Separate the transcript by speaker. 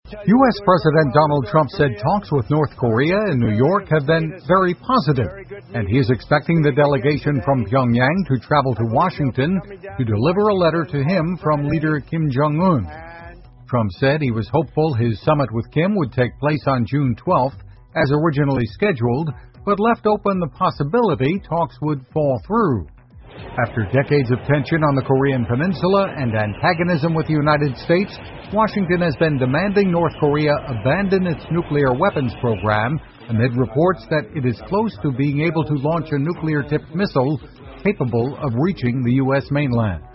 Speaker 1: U.S. President Donald Trump said talks with North Korea in New York have been very positive, and he is expecting the delegation from Pyongyang to travel to Washington to deliver a letter to him from leader Kim Jong-un. Trump said he was hopeful his summit with Kim would take place on June 12th, as originally scheduled, but left open the possibility talks would fall through. After decades of tension on the Korean Peninsula and antagonism with the United States, Washington has been demanding North Korea abandon its nuclear weapons program amid reports that it is close to being able to launch a nuclear-tipped missile capable of reaching the U.S. mainland.